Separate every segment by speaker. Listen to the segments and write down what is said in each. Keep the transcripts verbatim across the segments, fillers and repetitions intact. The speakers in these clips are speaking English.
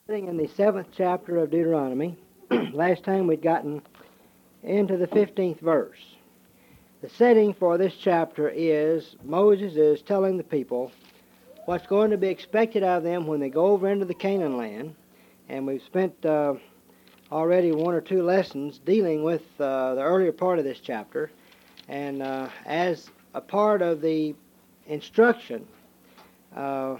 Speaker 1: In the seventh chapter of Deuteronomy. Last time we'd gotten into the fifteenth verse. The setting for this chapter is Moses is telling the people what's going to be expected of them when they go over into the Canaan land, and we've spent uh, already one or two lessons dealing with uh, the earlier part of this chapter, and uh, as a part of the instruction, uh,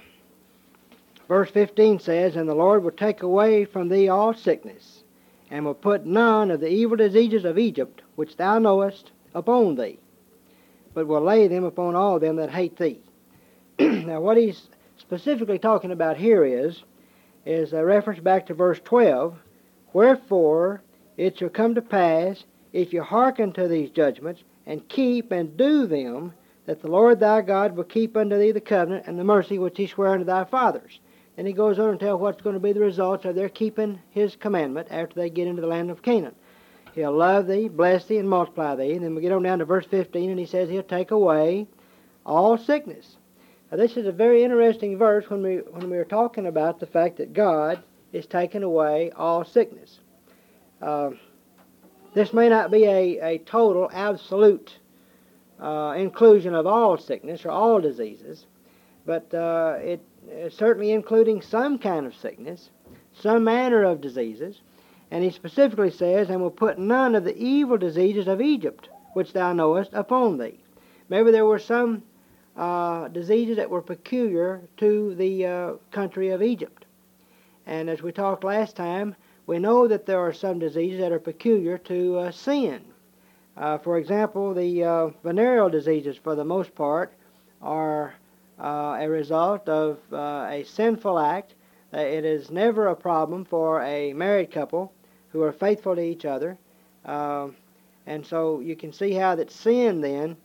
Speaker 1: verse fifteen says, "And the Lord will take away from thee all sickness, and will put none of the evil diseases of Egypt, which thou knowest, upon thee, but will lay them upon all them that hate thee." Now what he's specifically talking about here is, is a reference back to verse twelve, "Wherefore it shall come to pass, if you hearken to these judgments, and keep and do them, that the Lord thy God will keep unto thee the covenant and the mercy which he sware unto thy fathers." And he goes on to tell what's going to be the results of their keeping his commandment after they get into the land of Canaan. He'll love thee, bless thee, and multiply thee. And then we get on down to verse fifteen, and he says he'll take away all sickness. Now this is a very interesting verse when we when we are talking about the fact that God is taking away all sickness. Uh, this may not be a, a total, absolute uh, inclusion of all sickness or all diseases, but uh, it certainly including some kind of sickness, some manner of diseases. And he specifically says, "And will put none of the evil diseases of Egypt, which thou knowest, upon thee." Maybe there were some uh, diseases that were peculiar to the uh, country of Egypt. And as we talked last time, we know that there are some diseases that are peculiar to uh, sin. Uh, for example, the uh, venereal diseases, for the most part, are Uh, a result of uh, a sinful act. Uh, it is never a problem for a married couple who are faithful to each other. Uh, and so you can see how that sin then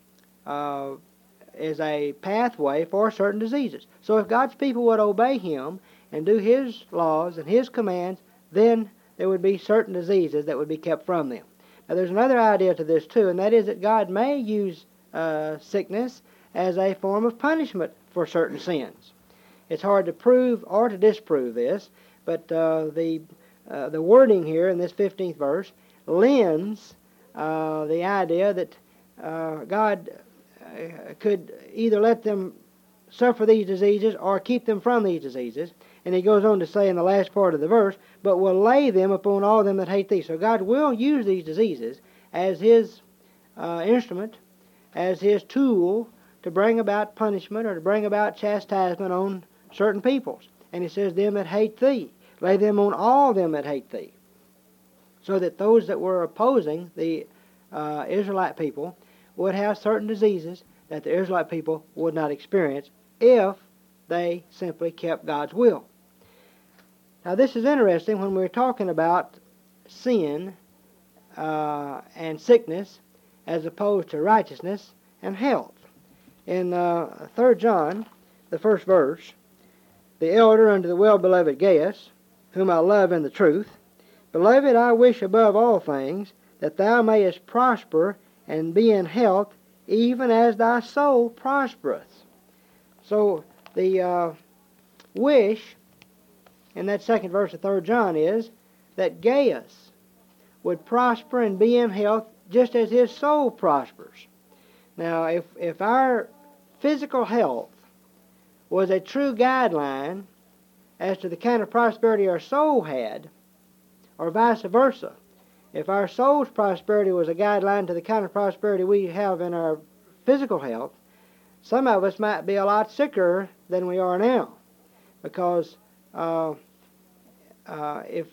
Speaker 1: uh, is a pathway for certain diseases. So if God's people would obey him and do his laws and his commands, then there would be certain diseases that would be kept from them. Now there's another idea to this too, and that is that God may use uh, sickness as a form of punishment for certain sins. It's hard to prove or to disprove this, but uh, the uh, the wording here in this fifteenth verse lends uh, the idea that uh, God uh, could either let them suffer these diseases or keep them from these diseases. And he goes on to say in the last part of the verse, "But will lay them upon all them that hate thee." So God will use these diseases as his uh, instrument, as his tool, to bring about punishment or to bring about chastisement on certain peoples. And he says, "Them that hate thee, lay them on all them that hate thee." So that those that were opposing the uh, Israelite people would have certain diseases that the Israelite people would not experience if they simply kept God's will. Now this is interesting when we're talking about sin uh, and sickness as opposed to righteousness and health. In uh, third John, the first verse, "The elder unto the well-beloved Gaius, whom I love in the truth, Beloved, I wish above all things that thou mayest prosper and be in health, even as thy soul prospereth." So the uh, wish in that second verse of third John is that Gaius would prosper and be in health just as his soul prospers. Now, if, if our physical health was a true guideline as to the kind of prosperity our soul had, or vice versa, if our soul's prosperity was a guideline to the kind of prosperity we have in our physical health, some of us might be a lot sicker than we are now. Because uh, uh, if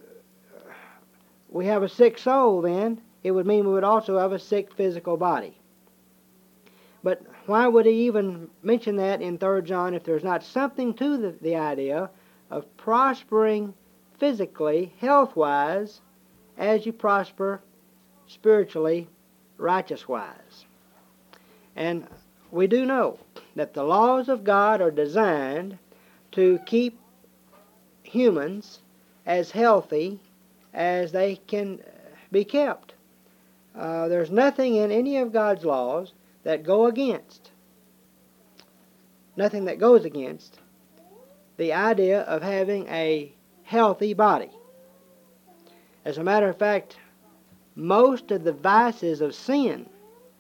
Speaker 1: we have a sick soul, then it would mean we would also have a sick physical body. But why would he even mention that in third John if there's not something to the, the idea of prospering physically, health-wise, as you prosper spiritually, righteous-wise? And we do know that the laws of God are designed to keep humans as healthy as they can be kept. Uh, there's nothing in any of God's laws that go against, nothing that goes against the idea of having a healthy body. As a matter of fact, most of the vices of sin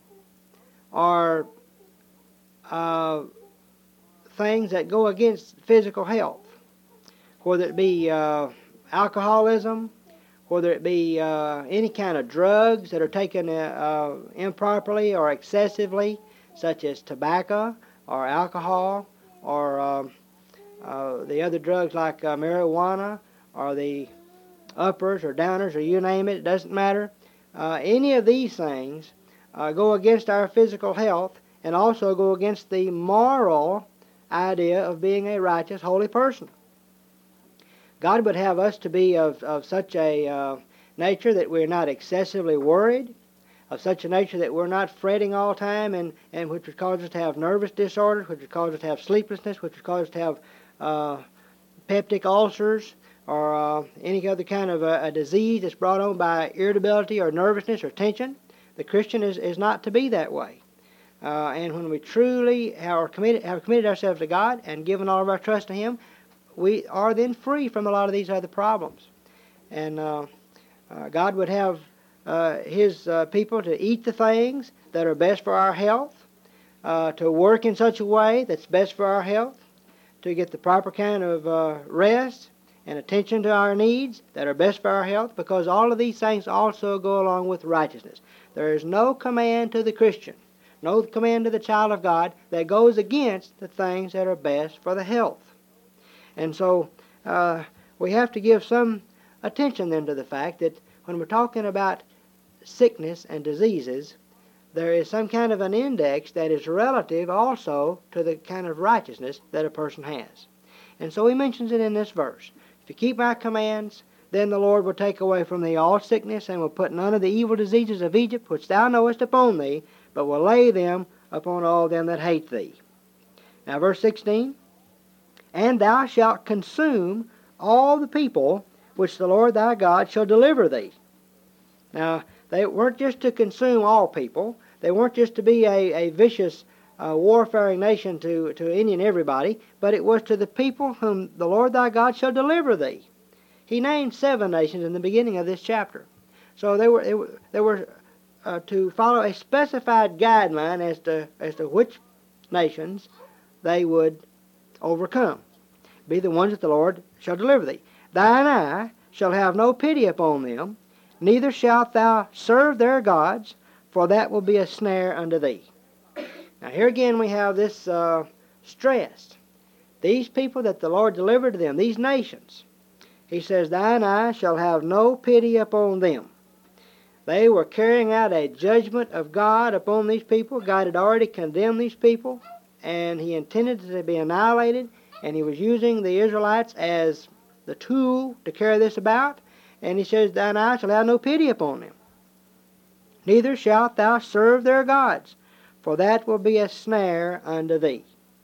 Speaker 1: are uh, things that go against physical health, whether it be uh, alcoholism, whether it be uh, any kind of drugs that are taken uh, uh, improperly or excessively, such as tobacco or alcohol, or uh, uh, the other drugs like uh, marijuana, or the uppers or downers, or you name it, it doesn't matter. Uh, any of these things uh, go against our physical health and also go against the moral idea of being a righteous, holy person. God would have us to be of, of such a uh, nature that we're not excessively worried, of such a nature that we're not fretting all the time, and, and which would cause us to have nervous disorders, which would cause us to have sleeplessness, which would cause us to have uh, peptic ulcers, or uh, any other kind of a, a disease that's brought on by irritability or nervousness or tension. The Christian is, is not to be that way. Uh, and when we truly are committed, have committed ourselves to God and given all of our trust to Him, we are then free from a lot of these other problems. And uh, uh, God would have uh, His uh, people to eat the things that are best for our health, uh, to work in such a way that's best for our health, to get the proper kind of uh, rest and attention to our needs that are best for our health, because all of these things also go along with righteousness. There is no command to the Christian, no command to the child of God that goes against the things that are best for the health. And so uh, we have to give some attention then to the fact that when we're talking about sickness and diseases, there is some kind of an index that is relative also to the kind of righteousness that a person has. And so he mentions it in this verse. If you keep my commands, then the Lord will take away from thee all sickness, and will put none of the evil diseases of Egypt, which thou knowest, upon thee, but will lay them upon all them that hate thee. Now verse sixteen, and thou shalt consume all the people which the Lord thy God shall deliver thee. Now, they weren't just to consume all people. They weren't just to be a, a vicious uh, warfaring nation to, to any and everybody, but it was to the people whom the Lord thy God shall deliver thee. He named seven nations in the beginning of this chapter. So they were, they were, they were uh, to follow a specified guideline as to, as to which nations they would overcome. Be the ones that the Lord shall deliver thee. Thine eye shall have no pity upon them, neither shalt thou serve their gods, for that will be a snare unto thee. Now here again we have this uh, stress. These people that the Lord delivered to them, these nations, he says, thine eye shall have no pity upon them. They were carrying out a judgment of God upon these people. God had already condemned these people, and He intended to be annihilated, and He was using the Israelites as the tool to carry this about. And He says, thine eye shall have no pity upon them. Neither shalt thou serve their gods, for that will be a snare unto thee.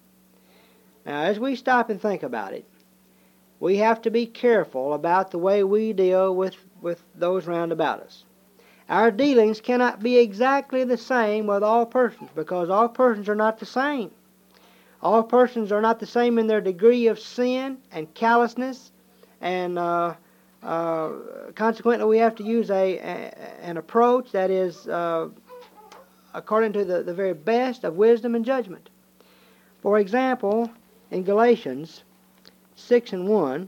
Speaker 1: Now, as we stop and think about it, we have to be careful about the way we deal with, with those round about us. Our dealings cannot be exactly the same with all persons, because all persons are not the same. All persons are not the same in their degree of sin and callousness, and uh, uh, consequently we have to use a, a an approach that is uh, according to the, the very best of wisdom and judgment. For example, in Galatians six and one,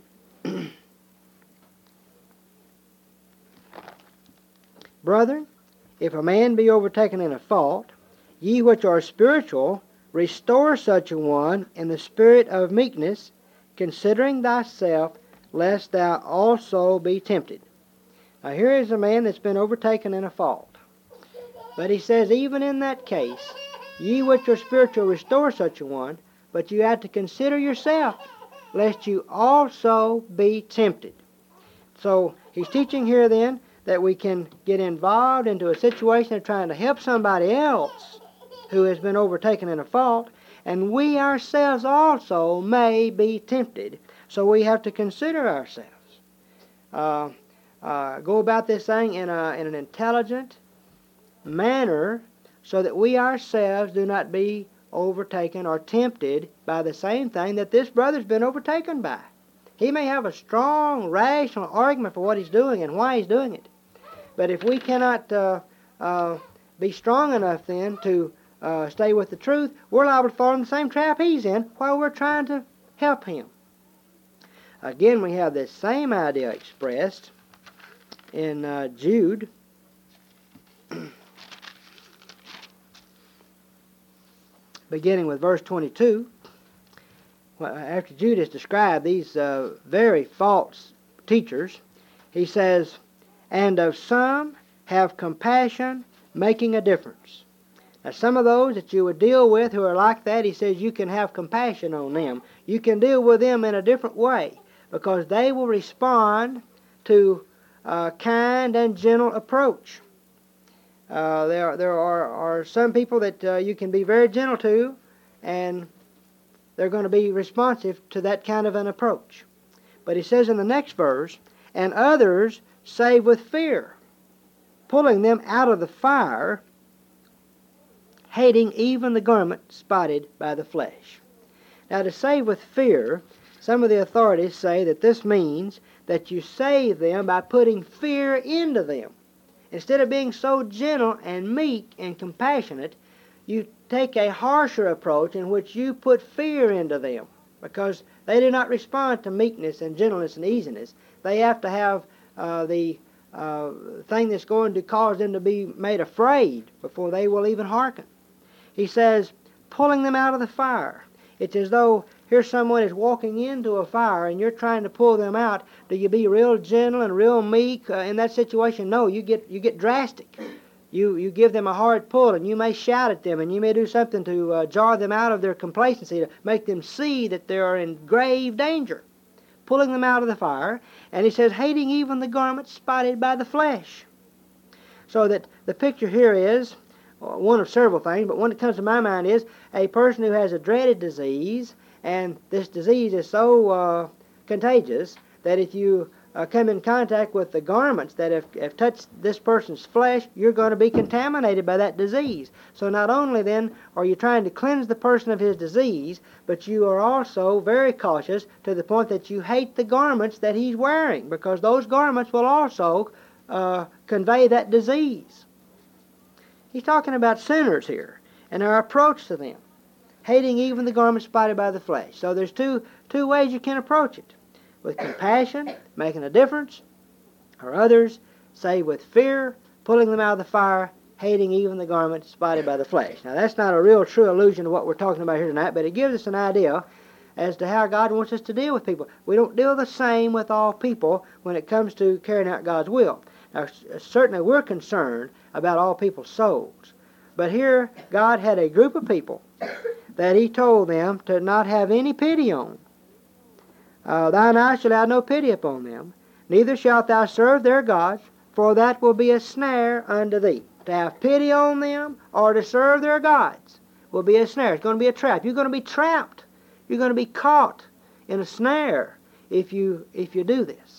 Speaker 1: brethren, if a man be overtaken in a fault, ye which are spiritual, restore such a one in the spirit of meekness, considering thyself, lest thou also be tempted. Now here is a man that's been overtaken in a fault. But he says, even in that case, ye which are spiritual, restore such a one, but you have to consider yourself, lest you also be tempted. So he's teaching here then that we can get involved into a situation of trying to help somebody else who has been overtaken in a fault, and we ourselves also may be tempted. So we have to consider ourselves. Uh, uh, go about this thing in, a, in an intelligent manner so that we ourselves do not be overtaken or tempted by the same thing that this brother's been overtaken by. He may have a strong, rational argument for what he's doing and why he's doing it. But if we cannot uh, uh, be strong enough then to uh, stay with the truth, we're liable to fall in the same trap he's in while we're trying to help him. Again, we have this same idea expressed in uh, Jude. Beginning with verse twenty-two. Well, after Jude has described these uh, very false teachers, he says, "And of some have compassion, making a difference." Now, some of those that you would deal with who are like that, he says you can have compassion on them. You can deal with them in a different way because they will respond to a kind and gentle approach. Uh, there there are, are some people that uh, you can be very gentle to, and they're going to be responsive to that kind of an approach. But he says in the next verse, "And others save with fear, pulling them out of the fire, hating even the garment spotted by the flesh." Now, to save with fear, some of the authorities say that this means that you save them by putting fear into them. Instead of being so gentle and meek and compassionate, you take a harsher approach in which you put fear into them because they do not respond to meekness and gentleness and easiness. They have to have uh, the uh, thing that's going to cause them to be made afraid before they will even hearken. He says, pulling them out of the fire. It's as though here someone is walking into a fire and you're trying to pull them out. Do you be real gentle and real meek uh, in that situation? No, you get you get drastic. You you give them a hard pull, and you may shout at them, and you may do something to uh, jar them out of their complacency, to make them see that they are in grave danger. Pulling them out of the fire. And he says, hating even the garment spotted by the flesh. So that the picture here is one of several things, but one that comes to my mind is a person who has a dreaded disease, and this disease is so uh, contagious that if you uh, come in contact with the garments that have, have touched this person's flesh, you're going to be contaminated by that disease. So not only then are you trying to cleanse the person of his disease, but you are also very cautious to the point that you hate the garments that he's wearing, because those garments will also uh, convey that disease. He's talking about sinners here and our approach to them, hating even the garment spotted by the flesh. So there's two two ways you can approach it: with compassion, making a difference, or others say with fear, pulling them out of the fire, hating even the garment spotted by the flesh. Now that's not a real true allusion to what we're talking about here tonight, but it gives us an idea as to how God wants us to deal with people. We don't deal the same with all people when it comes to carrying out God's will. Now, certainly we're concerned about all people's souls. But here, God had a group of people that he told them to not have any pity on. Uh, Thine eye shall have no pity upon them, neither shalt thou serve their gods, for that will be a snare unto thee. To have pity on them or to serve their gods will be a snare. It's going to be a trap. You're going to be trapped. You're going to be caught in a snare if you if you do this.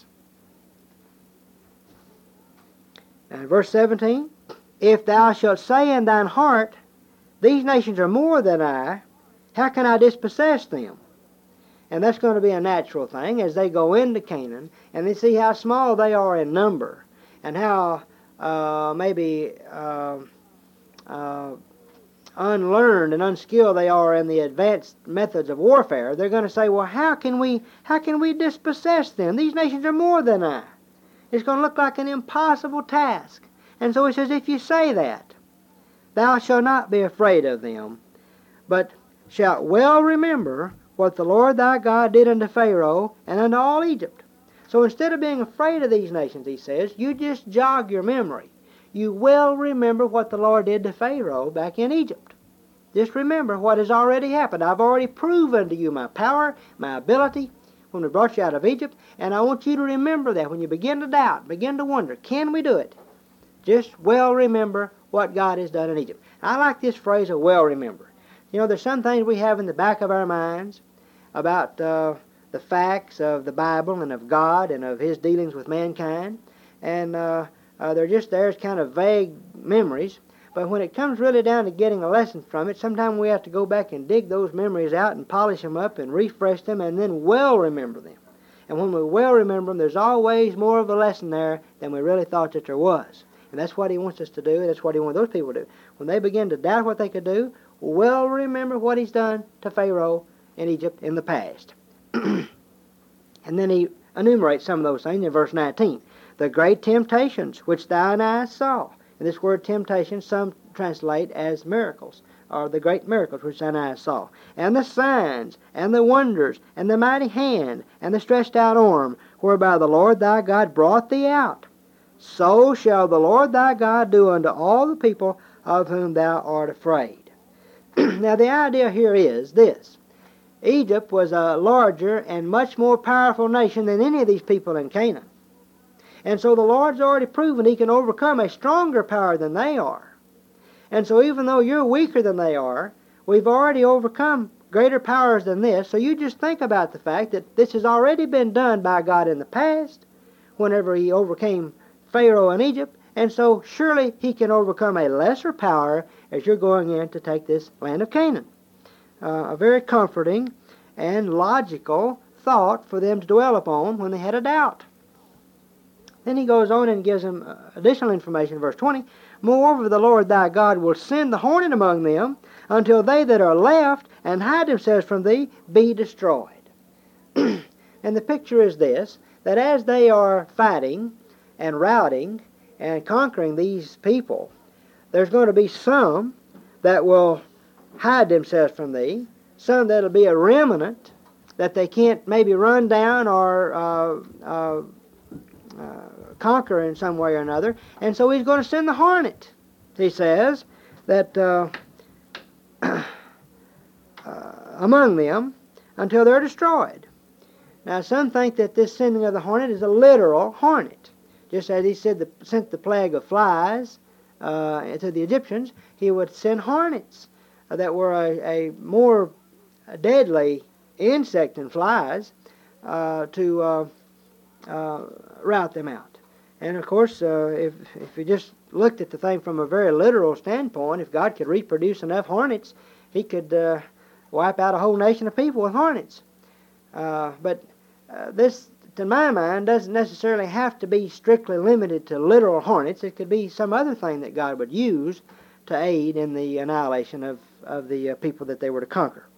Speaker 1: Now in verse seventeen, if thou shalt say in thine heart, these nations are more than I, how can I dispossess them? And that's going to be a natural thing as they go into Canaan and they see how small they are in number and how uh, maybe uh, uh, unlearned and unskilled they are in the advanced methods of warfare. They're going to say, well, how can we how can we dispossess them? These nations are more than I. It's going to look like an impossible task. And so he says, if you say that, thou shalt not be afraid of them, but shalt well remember what the Lord thy God did unto Pharaoh and unto all Egypt. So instead of being afraid of these nations, he says, you just jog your memory. You well remember what the Lord did to Pharaoh back in Egypt. Just remember what has already happened. I've already proven to you my power, my ability, when we brought you out of Egypt, and I want you to remember that when you begin to doubt, begin to wonder, can we do it? Just well remember what God has done in Egypt. I like this phrase of well remember. You know, there's some things we have in the back of our minds about uh, the facts of the Bible and of God and of His dealings with mankind, and uh, uh, they're just there as kind of vague memories. But when it comes really down to getting a lesson from it, sometimes we have to go back and dig those memories out and polish them up and refresh them and then well remember them. And when we well remember them, there's always more of a lesson there than we really thought that there was. And that's what he wants us to do, and that's what he wants those people to do. When they begin to doubt what they could do, well remember what he's done to Pharaoh in Egypt in the past. And then he enumerates some of those things in verse nineteen. The great temptations which thine eyes saw. And this word temptation some translate as miracles, or the great miracles which thine eyes saw. And the signs, and the wonders, and the mighty hand, and the stretched out arm, whereby the Lord thy God brought thee out. So shall the Lord thy God do unto all the people of whom thou art afraid. Now the idea here is this. Egypt was a larger and much more powerful nation than any of these people in Canaan. And so the Lord's already proven he can overcome a stronger power than they are. And so even though you're weaker than they are, we've already overcome greater powers than this. So you just think about the fact that this has already been done by God in the past, whenever he overcame Pharaoh in Egypt. And so surely he can overcome a lesser power as you're going in to take this land of Canaan. Uh, a very comforting and logical thought for them to dwell upon when they had a doubt. Then he goes on and gives them additional information in verse twenty. Moreover, the Lord thy God will send the hornet among them until they that are left and hide themselves from thee be destroyed. And the picture is this, that as they are fighting and routing and conquering these people, there's going to be some that will hide themselves from thee, some that'll be a remnant that they can't maybe run down or uh, uh, uh, conquer in some way or another, and so he's going to send the hornet, he says, that uh, uh, among them until they're destroyed. Now some think that this sending of the hornet is a literal hornet. Just as he said the, sent the plague of flies uh, to the Egyptians, he would send hornets uh, that were a, a more deadly insect than flies uh, to uh, uh, rout them out. And of course, uh, if, if you just looked at the thing from a very literal standpoint, if God could reproduce enough hornets, he could uh, wipe out a whole nation of people with hornets. Uh, but uh, this, to my mind, doesn't necessarily have to be strictly limited to literal hornets. It could be some other thing that God would use to aid in the annihilation of, of the uh, people that they were to conquer.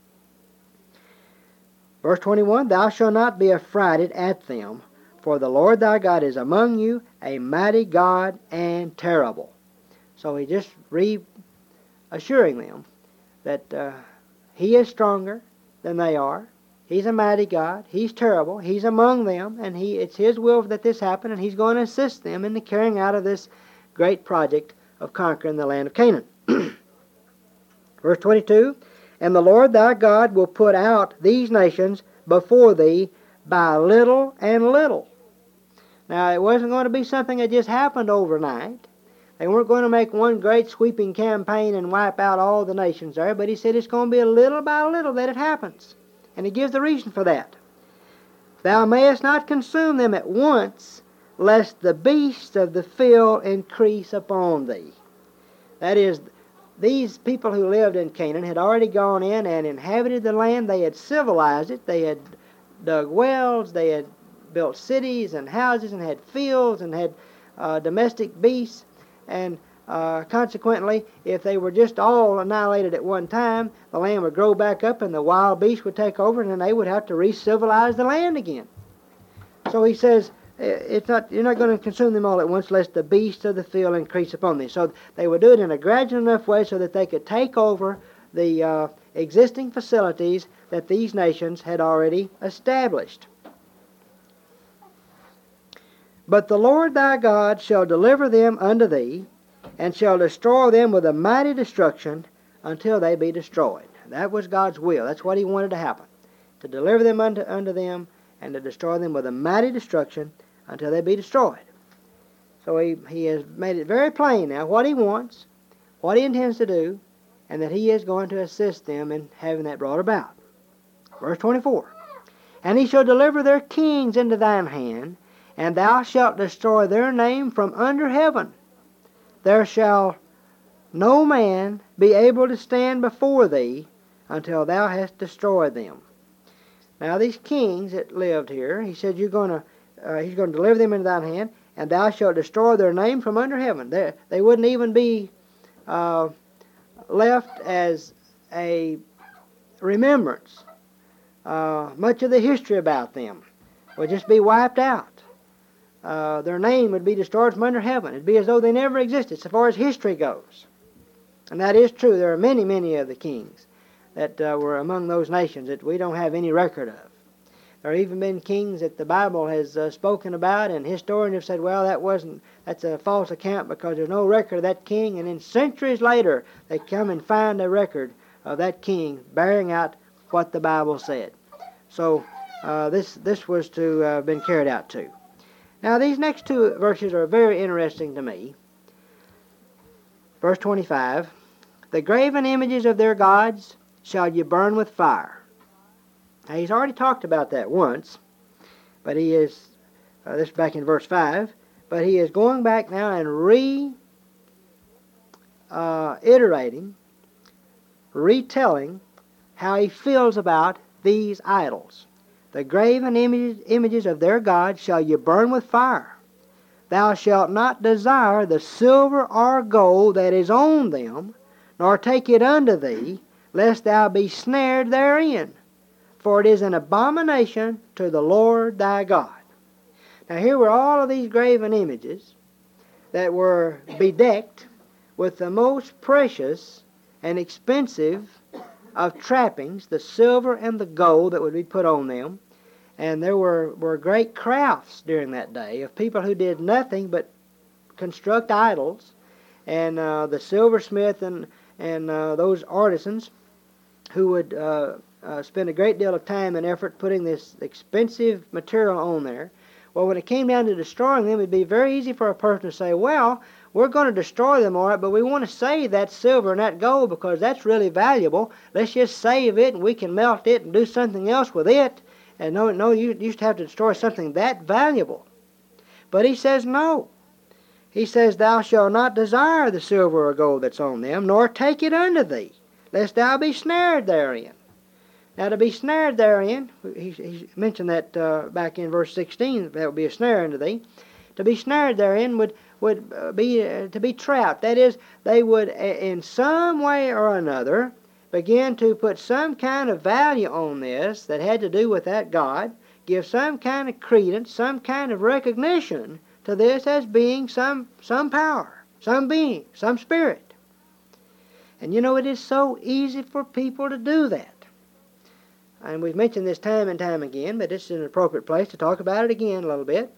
Speaker 1: Verse twenty-one, Thou shalt not be affrighted at them, for the Lord thy God is among you, a mighty God and terrible. So he just reassuring them that uh, he is stronger than they are. He's a mighty God. He's terrible. He's among them, and he it's his will that this happen, and he's going to assist them in the carrying out of this great project of conquering the land of Canaan. Verse twenty-two, And the Lord thy God will put out these nations before thee by little and little. Now, it wasn't going to be something that just happened overnight. They weren't going to make one great sweeping campaign and wipe out all the nations there, but he said it's going to be a little by little that it happens. And he gives the reason for that. Thou mayest not consume them at once, lest the beasts of the field increase upon thee. That is, these people who lived in Canaan had already gone in and inhabited the land. They had civilized it. They had dug wells. They had built cities and houses and had fields and had uh, domestic beasts. And uh, consequently, if they were just all annihilated at one time, the land would grow back up and the wild beasts would take over, and then they would have to re-civilize the land again. So he says, it's not, you're not going to consume them all at once, lest the beasts of the field increase upon thee. So they would do it in a gradual enough way so that they could take over the uh, existing facilities that these nations had already established. But the Lord thy God shall deliver them unto thee, and shall destroy them with a mighty destruction until they be destroyed. That was God's will. That's what he wanted to happen. To deliver them unto, unto them, and to destroy them with a mighty destruction until they be destroyed. So he, he has made it very plain now what he wants, what he intends to do, and that he is going to assist them in having that brought about. Verse twenty-four, And he shall deliver their kings into thine hand, and thou shalt destroy their name from under heaven. There shall no man be able to stand before thee until thou hast destroyed them. Now these kings that lived here, he said, you're going to, uh, he's going to deliver them into thine hand, and thou shalt destroy their name from under heaven. They, they wouldn't even be uh, left as a remembrance. Uh, much of the history about them would just be wiped out. Uh, their name would be destroyed from under heaven. It'd be as though they never existed so far as history goes. And that is true. There are many, many of the kings that uh, were among those nations that we don't have any record of. There have even been kings that the Bible has uh, spoken about, and historians have said, well, that wasn't, that's a false account because there's no record of that king. And then centuries later, they come and find a record of that king bearing out what the Bible said. So uh, this this was to have uh, been carried out too. Now these next two verses are very interesting to me. Verse twenty-five, the graven images of their gods shall ye burn with fire. Now he's already talked about that once, but he is, uh, this is back in verse five, but he is going back now and re uh, iterating, retelling how he feels about these idols. The graven images, images of their gods shall ye burn with fire. Thou shalt not desire the silver or gold that is on them, nor take it unto thee, lest thou be snared therein. For it is an abomination to the Lord thy God. Now here were all of these graven images that were bedecked with the most precious and expensive of trappings, the silver and the gold that would be put on them. And there were, were great crafts during that day of people who did nothing but construct idols. And uh, the silversmith and, and uh, those artisans who would uh, uh, spend a great deal of time and effort putting this expensive material on there. Well, when it came down to destroying them, it would be very easy for a person to say, well, we're going to destroy them, all right, but we want to save that silver and that gold because that's really valuable. Let's just save it and we can melt it and do something else with it. And no, no, you used to have to destroy something that valuable. But he says no. He says, thou shalt not desire the silver or gold that's on them, nor take it unto thee, lest thou be snared therein. Now to be snared therein, he, he mentioned that uh, back in verse sixteen, that would be a snare unto thee. To be snared therein would would be uh, to be trapped. That is, they would uh, in some way or another begin to put some kind of value on this that had to do with that God, give some kind of credence, some kind of recognition to this as being some some power, some being, some spirit. And you know, it is so easy for people to do that. And we've mentioned this time and time again, but this is an appropriate place to talk about it again a little bit.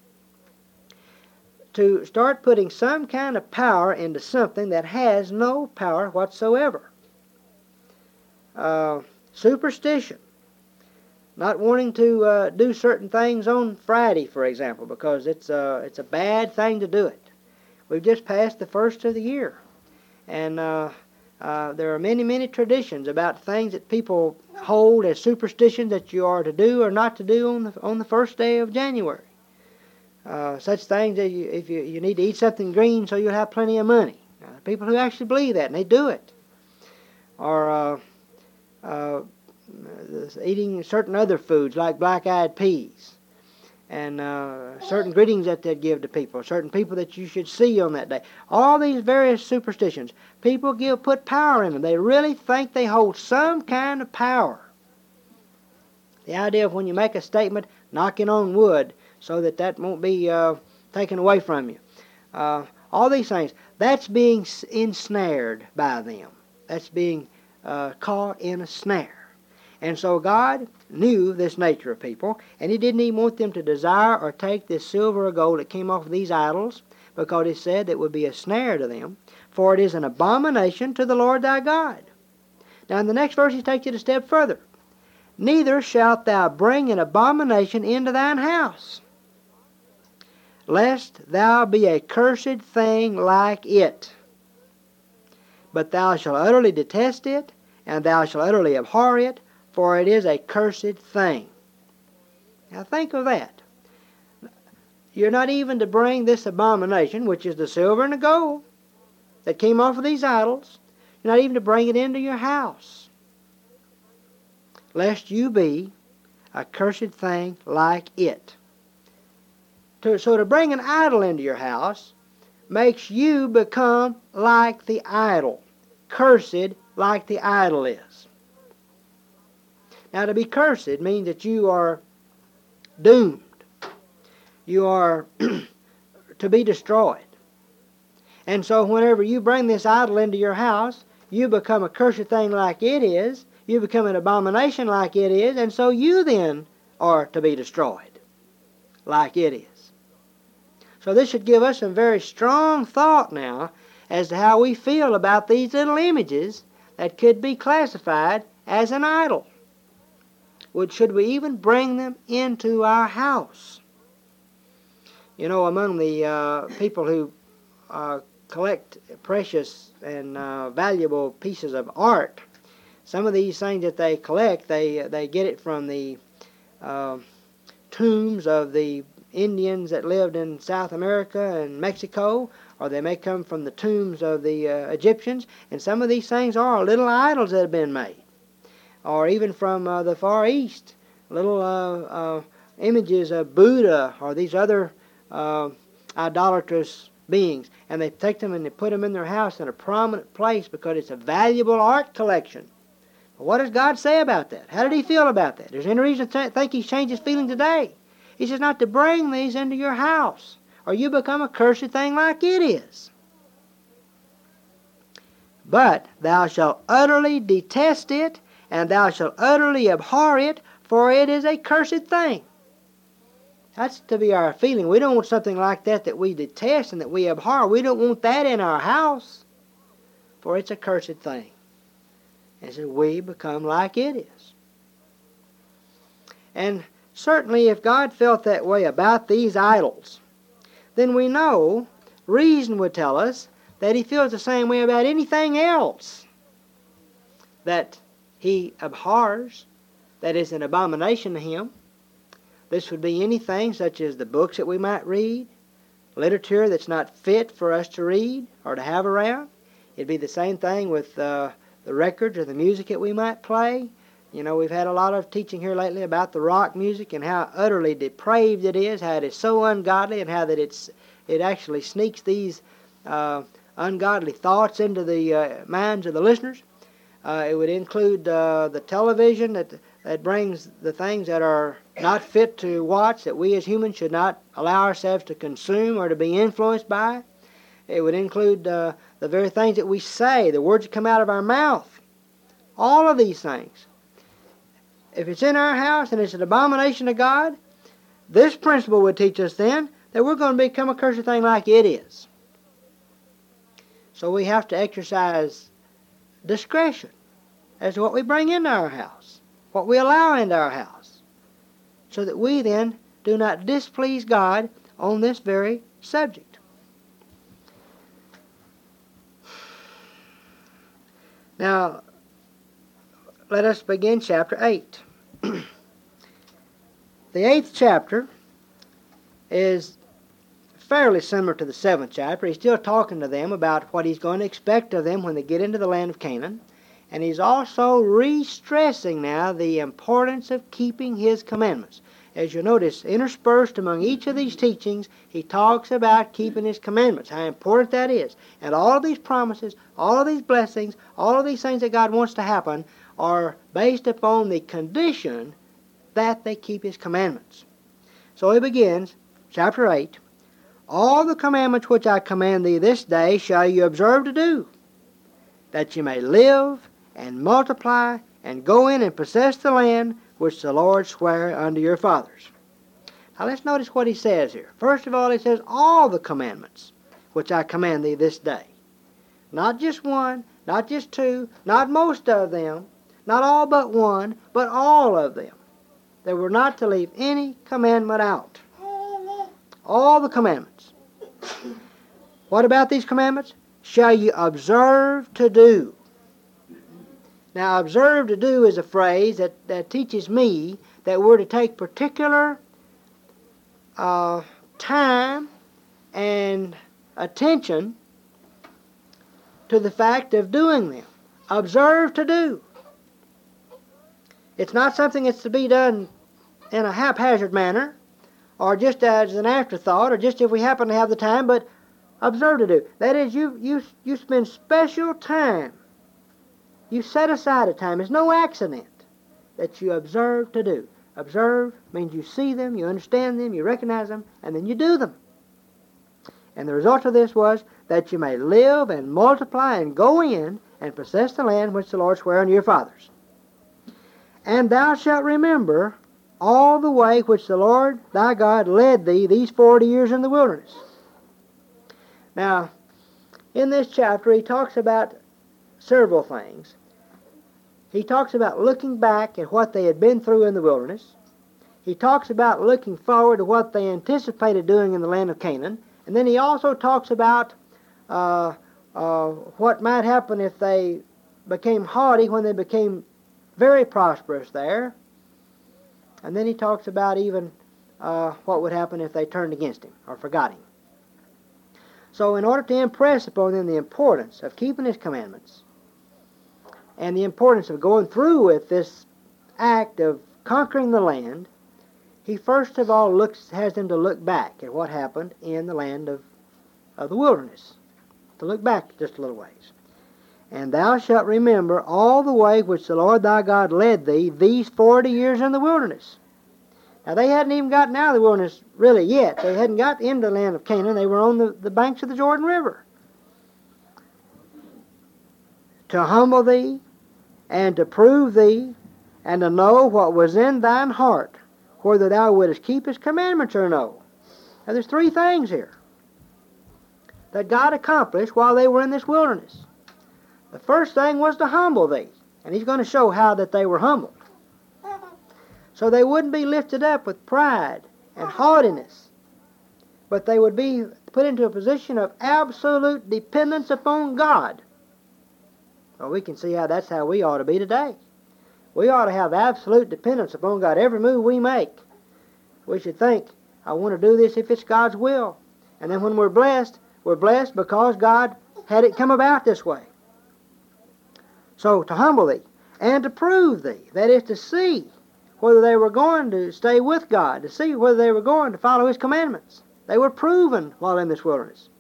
Speaker 1: To start putting some kind of power into something that has no power whatsoever. Uh, superstition. Not wanting to uh, do certain things on Friday, for example, because it's, uh, it's a bad thing to do it. We've just passed the first of the year. And uh, uh, there are many, many traditions about things that people hold as superstitions that you are to do or not to do on the, on the first day of January. Uh, such things that you, if you, you need to eat something green so you'll have plenty of money. Now, people who actually believe that, and they do it. Or uh, uh, eating certain other foods like black-eyed peas. And uh, certain greetings that they'd give to people. Certain people that you should see on that day. All these various superstitions. People give put power in them. They really think they hold some kind of power. The idea of when you make a statement, knocking on wood, so that that won't be uh, taken away from you. Uh, all these things, that's being ensnared by them. That's being uh, caught in a snare. And so God knew this nature of people, and He didn't even want them to desire or take this silver or gold that came off of these idols, because He said it would be a snare to them, for it is an abomination to the Lord thy God. Now in the next verse He takes it a step further. Neither shalt thou bring an abomination into thine house, lest thou be a cursed thing like it. But thou shalt utterly detest it, and thou shalt utterly abhor it, for it is a cursed thing. Now think of that. You're not even to bring this abomination, which is the silver and the gold that came off of these idols, you're not even to bring it into your house, lest you be a cursed thing like it. To, so to bring an idol into your house makes you become like the idol, cursed like the idol is. Now, to be cursed means that you are doomed. You are to be destroyed. And so whenever you bring this idol into your house, you become a cursed thing like it is, you become an abomination like it is, and so you then are to be destroyed like it is. So this should give us some very strong thought now as to how we feel about these little images that could be classified as an idol. Would, should we even bring them into our house? You know, among the uh, people who uh, collect precious and uh, valuable pieces of art, some of these things that they collect, they they get it from the uh, tombs of the Indians that lived in South America and Mexico, or they may come from the tombs of the uh, Egyptians, and some of these things are little idols that have been made. Or even from uh, the Far East, little uh, uh, images of Buddha or these other uh, idolatrous beings. And they take them and they put them in their house in a prominent place because it's a valuable art collection. But what does God say about that? How did He feel about that? There's any reason to think He's changed His feeling today. He says not to bring these into your house, or you become a cursed thing like it is. But thou shalt utterly detest it, and thou shalt utterly abhor it, for it is a cursed thing. That's to be our feeling. We don't want something like that that we detest and that we abhor. We don't want that in our house, for it's a cursed thing. And so we become like it is. And certainly if God felt that way about these idols, then we know, reason would tell us, that He feels the same way about anything else that He abhors, that is an abomination to Him. This would be anything such as the books that we might read, literature that's not fit for us to read or to have around. It'd be the same thing with uh, the records or the music that we might play. You know, we've had a lot of teaching here lately about the rock music and how utterly depraved it is, how it is so ungodly, and how that it's it actually sneaks these uh, ungodly thoughts into the uh, minds of the listeners. Uh, it would include uh, the television that that brings the things that are not fit to watch, that we as humans should not allow ourselves to consume or to be influenced by. It would include uh, the very things that we say, the words that come out of our mouth. All of these things. If it's in our house and it's an abomination to God, this principle would teach us then that we're going to become a cursed thing like it is. So we have to exercise discretion as to what we bring into our house, what we allow into our house, so that we then do not displease God on this very subject. Now, let us begin chapter eight. The eighth chapter is fairly similar to the seventh chapter. He's still talking to them about what He's going to expect of them when they get into the land of Canaan. And He's also re-stressing now the importance of keeping His commandments. As you notice, interspersed among each of these teachings, He talks about keeping His commandments, how important that is. And all of these promises, all of these blessings, all of these things that God wants to happen are based upon the condition that they keep His commandments. So He begins, chapter eight, all the commandments which I command thee this day shall you observe to do, that you may live and multiply and go in and possess the land which the Lord sware unto your fathers. Now let's notice what He says here. First of all, He says all the commandments which I command thee this day. Not just one, not just two, not most of them, not all but one, but all of them. They were not to leave any commandment out. All the commandments. What about these commandments? Shall you observe to do. Now, observe to do is a phrase that, that teaches me that we're to take particular uh, time and attention to the fact of doing them. Observe to do. It's not something that's to be done in a haphazard manner, or just as an afterthought, or just if we happen to have the time, but observe to do. That is, you, you, you spend special time. You set aside a time. It's no accident that you observe to do. Observe means you see them, you understand them, you recognize them, and then you do them. And the result of this was that you may live and multiply and go in and possess the land which the Lord sware unto your fathers. And thou shalt remember all the way which the Lord thy God led thee these forty years in the wilderness. Now, in this chapter, he talks about several things. He talks about looking back at what they had been through in the wilderness. He talks about looking forward to what they anticipated doing in the land of Canaan. And then he also talks about uh, uh, what might happen if they became haughty when they became very prosperous there. And then he talks about even uh, what would happen if they turned against him or forgot him. So in order to impress upon them the importance of keeping his commandments and the importance of going through with this act of conquering the land, he first of all looks, has them to look back at what happened in the land of, of the wilderness. To look back just a little ways. And thou shalt remember all the way which the Lord thy God led thee these forty years in the wilderness. Now they hadn't even gotten out of the wilderness really yet. They hadn't got into the land of Canaan. They were on the, the banks of the Jordan River. To humble thee, and to prove thee, and to know what was in thine heart, whether thou wouldest keep his commandments or no. Now there's three things here that God accomplished while they were in this wilderness. The first thing was to humble thee. And he's going to show how that they were humbled. So they wouldn't be lifted up with pride and haughtiness, but they would be put into a position of absolute dependence upon God. Well, we can see how that's how we ought to be today. We ought to have absolute dependence upon God. Every move we make, we should think, I want to do this if it's God's will. And then when we're blessed, we're blessed because God had it come about this way. So to humble thee, and to prove thee, that is to see whether they were going to stay with God, to see whether they were going to follow his commandments. They were proven while in this wilderness.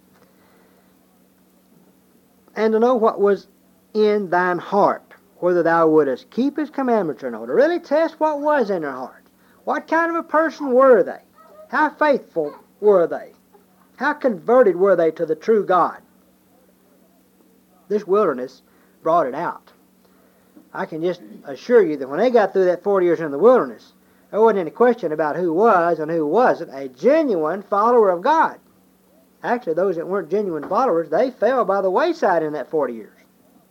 Speaker 1: And to know what was in thine heart, whether thou wouldest keep his commandments or no. To really test what was in their heart. What kind of a person were they? How faithful were they? How converted were they to the true God? This wilderness brought it out. I can just assure you that when they got through that forty years in the wilderness, there wasn't any question about who was and who wasn't a genuine follower of God. Actually, those that weren't genuine followers, they fell by the wayside in that forty years.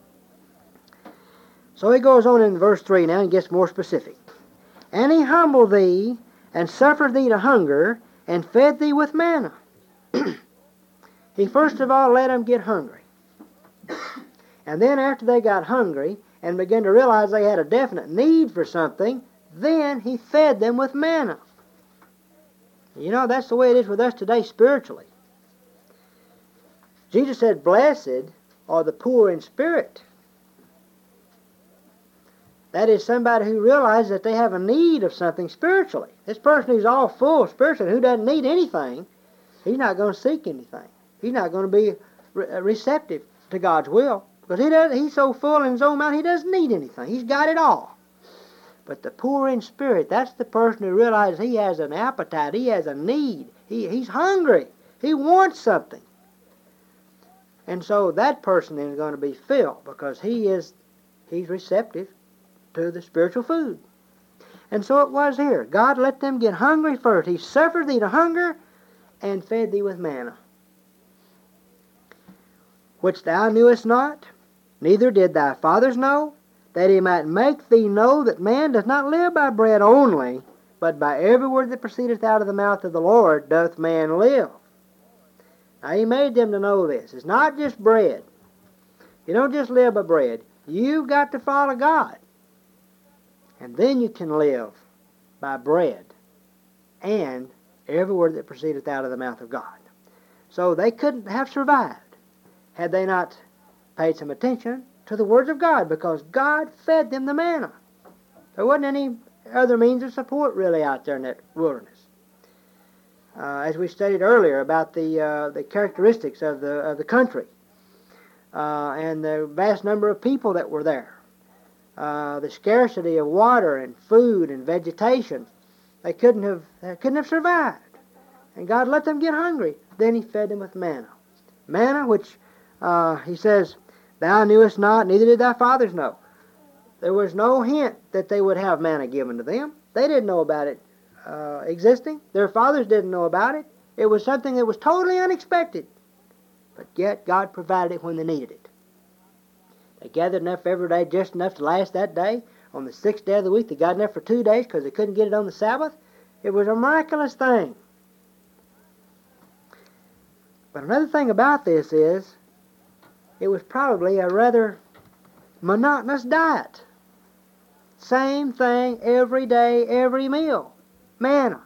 Speaker 1: So he goes on in verse three now and gets more specific. And he humbled thee, and suffered thee to hunger, and fed thee with manna. He first of all let them get hungry. And then after they got hungry and began to realize they had a definite need for something, then he fed them with manna. You know, that's the way it is with us today spiritually. Jesus said, blessed are the poor in spirit. That is somebody who realizes that they have a need of something spiritually. This person who's all full spiritually, who doesn't need anything, he's not going to seek anything. He's not going to be re- receptive to God's will. Because he does, he's so full in his own mind, he doesn't need anything. He's got it all. But the poor in spirit, that's the person who realizes he has an appetite, he has a need. He, he's hungry. He wants something. And so that person then is going to be filled because he is he's receptive to the spiritual food. And so it was here. God let them get hungry first. He suffered thee to hunger and fed thee with manna, which thou knewest not, neither did thy fathers know, that he might make thee know that man does not live by bread only, but by every word that proceedeth out of the mouth of the Lord doth man live. Now he made them to know this. It's not just bread. You don't just live by bread. You've got to follow God. And then you can live by bread and every word that proceedeth out of the mouth of God. So they couldn't have survived had they not paid some attention to the words of God, because God fed them the manna. There wasn't any other means of support really out there in that wilderness. Uh, as we studied earlier about the uh, the characteristics of the of the country uh, and the vast number of people that were there, uh, the scarcity of water and food and vegetation, they couldn't have they couldn't have survived. And God let them get hungry. Then He fed them with manna, manna which uh, He says, "Thou knewest not, neither did thy fathers know." There was no hint that they would have manna given to them. They didn't know about it uh, existing. Their fathers didn't know about it. It was something that was totally unexpected. But yet God provided it when they needed it. They gathered enough every day, just enough to last that day. On the sixth day of the week, they got enough for two days because they couldn't get it on the Sabbath. It was a miraculous thing. But another thing about this is, it was probably a rather monotonous diet. Same thing every day, every meal. Manna.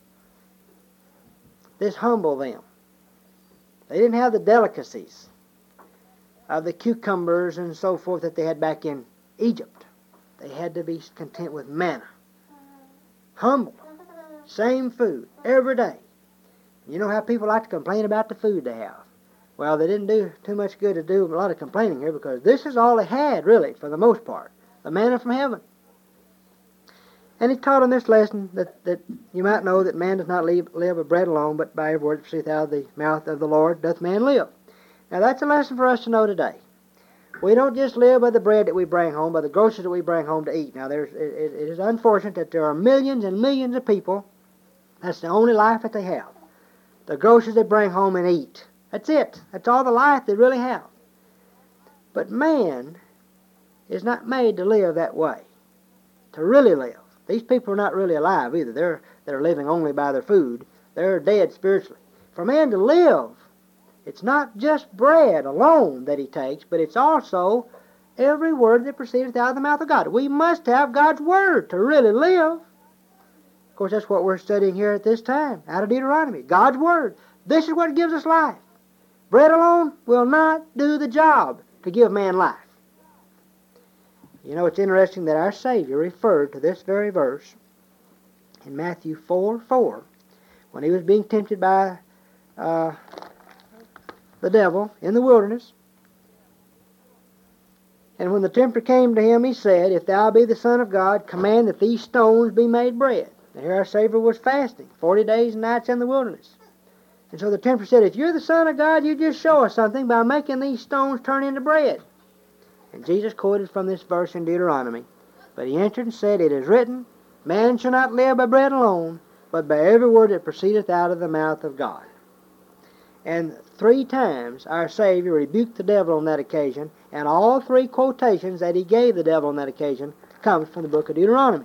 Speaker 1: This humbled them. They didn't have the delicacies of the cucumbers and so forth that they had back in Egypt. They had to be content with manna. Humble. Same food every day. You know how people like to complain about the food they have. Well, they didn't do too much good to do a lot of complaining here, because this is all they had, really, for the most part. The manna from heaven. And He taught them this lesson, that, that you might know that man does not live, live of bread alone, but by every word that proceedeth out of the mouth of the Lord doth man live. Now that's a lesson for us to know today. We don't just live by the bread that we bring home, by the groceries that we bring home to eat. Now there's, it, it is unfortunate that there are millions and millions of people, that's the only life that they have. The groceries they bring home and eat. That's it. That's all the life they really have. But man is not made to live that way, to really live. These people are not really alive either. They're, they're living only by their food. They're dead spiritually. For man to live, it's not just bread alone that he takes, but it's also every word that proceedeth out of the mouth of God. We must have God's Word to really live. Of course, that's what we're studying here at this time, out of Deuteronomy. God's Word. This is what gives us life. Bread alone will not do the job to give man life. You know, it's interesting that our Savior referred to this very verse in Matthew four four, when He was being tempted by uh, the devil in the wilderness. And when the tempter came to Him, He said, "If thou be the Son of God, command that these stones be made bread." Now here our Savior was fasting, forty days and nights in the wilderness. And so the tempter said, "If you're the Son of God, you just show us something by making these stones turn into bread." And Jesus quoted from this verse in Deuteronomy. But He answered and said, "It is written, man shall not live by bread alone, but by every word that proceedeth out of the mouth of God." And three times our Savior rebuked the devil on that occasion, and all three quotations that He gave the devil on that occasion comes from the book of Deuteronomy.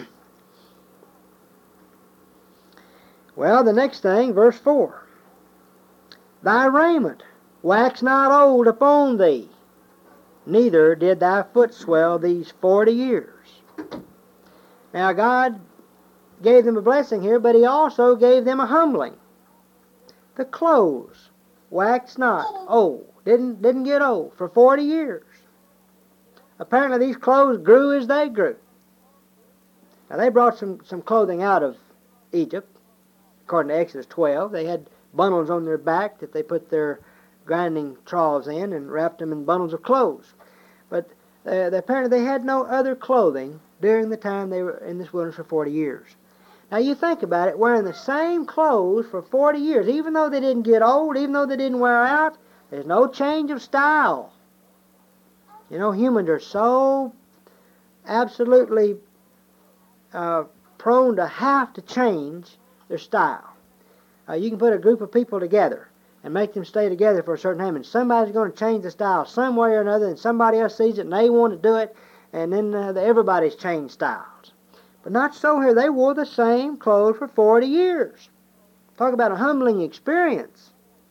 Speaker 1: Well, the next thing, verse four. "Thy raiment wax not old upon thee, neither did thy foot swell these forty years." Now God gave them a blessing here, but He also gave them a humbling. The clothes waxed not old, didn't, didn't get old for forty years. Apparently these clothes grew as they grew. Now they brought some, some clothing out of Egypt, according to Exodus twelve. They had bundles on their back that they put their grinding troughs in and wrapped them in bundles of clothes. But uh, apparently they had no other clothing during the time they were in this wilderness for forty years. Now you think about it, wearing the same clothes for forty years, even though they didn't get old, even though they didn't wear out, there's no change of style. You know, humans are so absolutely uh, prone to have to change their style. Uh, you can put a group of people together and make them stay together for a certain time, and somebody's going to change the style some way or another, and somebody else sees it and they want to do it, and then uh, everybody's changed styles. But not so here. They wore the same clothes for forty years. Talk about a humbling experience.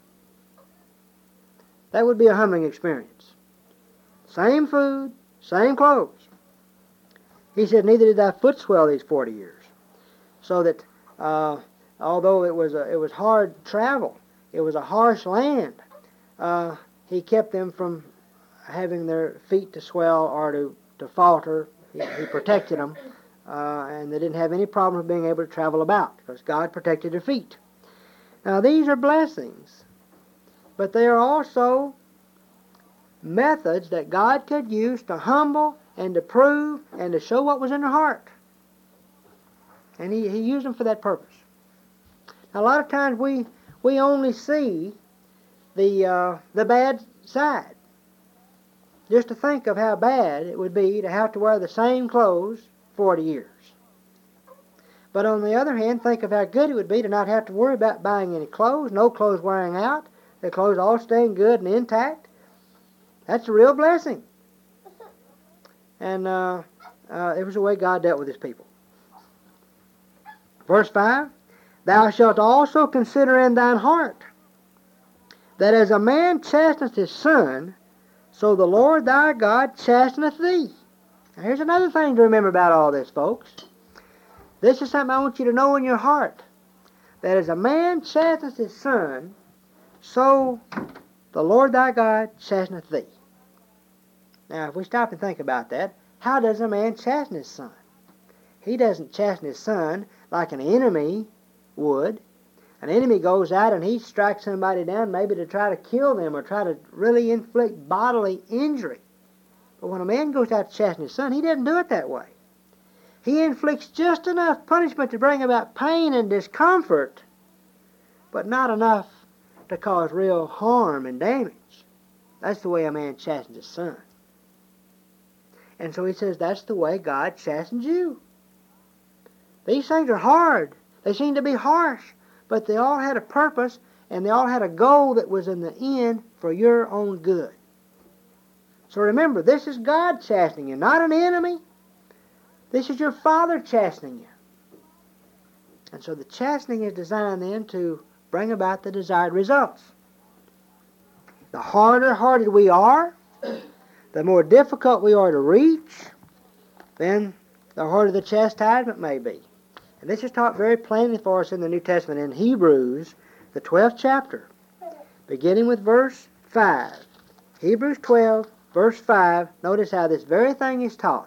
Speaker 1: That would be a humbling experience. Same food, same clothes. He said, "Neither did thy foot swell these forty years." So that uh, although it was a, it was hard travel, it was a harsh land, uh, He kept them from having their feet to swell or to, to falter. He, he protected them uh, and they didn't have any problem with being able to travel about because God protected their feet. Now these are blessings, but they are also methods that God could use to humble and to prove and to show what was in their heart. And he, he used them for that purpose. Now, a lot of times we we only see the uh, the bad side. Just to think of how bad it would be to have to wear the same clothes forty years. But on the other hand, think of how good it would be to not have to worry about buying any clothes, no clothes wearing out, the clothes all staying good and intact. That's a real blessing. And uh, uh, it was the way God dealt with his people. Verse five, thou shalt also consider in thine heart that as a man chasteneth his son, so the Lord thy God chasteneth thee. Now here's another thing to remember about all this, folks. This is something I want you to know in your heart. That as a man chasteneth his son, so the Lord thy God chasteneth thee. Now if we stop and think about that, how does a man chasten his son? He doesn't chasten his son like an enemy would. An enemy goes out and he strikes somebody down maybe to try to kill them or try to really inflict bodily injury. But when a man goes out to chasten his son, he doesn't do it that way. He inflicts just enough punishment to bring about pain and discomfort, but not enough to cause real harm and damage. That's the way a man chastens his son. And so he says that's the way God chastens you. These things are hard. They seem to be harsh, but they all had a purpose and they all had a goal that was in the end for your own good. So remember, this is God chastening you, not an enemy. This is your Father chastening you. And so the chastening is designed then to bring about the desired results. The harder hearted we are, the more difficult we are to reach, then the harder the chastisement may be. And this is taught very plainly for us in the New Testament in Hebrews, the twelfth chapter, beginning with verse five. Hebrews twelve, verse five, notice how this very thing is taught.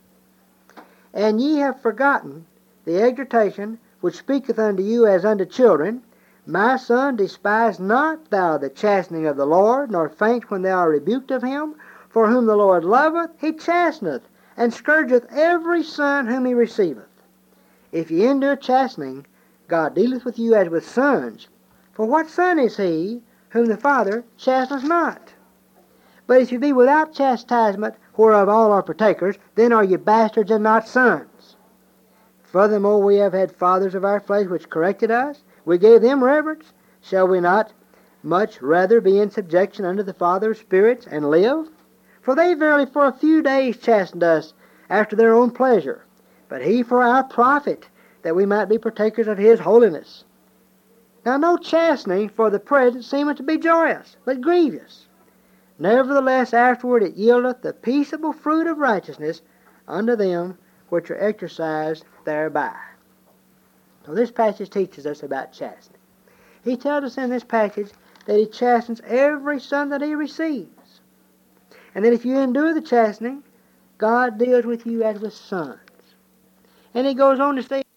Speaker 1: And ye have forgotten the exhortation which speaketh unto you as unto children. My son, despise not thou the chastening of the Lord, nor faint when thou art rebuked of him. For whom the Lord loveth, he chasteneth, and scourgeth every son whom he receiveth. If ye endure chastening, God dealeth with you as with sons. For what son is he whom the Father chasteneth not? But if you be without chastisement, whereof all are partakers, then are ye bastards and not sons. Furthermore, we have had fathers of our flesh which corrected us. We gave them reverence. Shall we not much rather be in subjection unto the Father of spirits and live? For they verily for a few days chastened us after their own pleasure, but he for our profit, that we might be partakers of his holiness. Now no chastening for the present seemeth to be joyous, but grievous. Nevertheless afterward it yieldeth the peaceable fruit of righteousness unto them which are exercised thereby. So this passage teaches us about chastening. He tells us in this passage that he chastens every son that he receives. And that if you endure the chastening, God deals with you as with sons. And he goes on to say,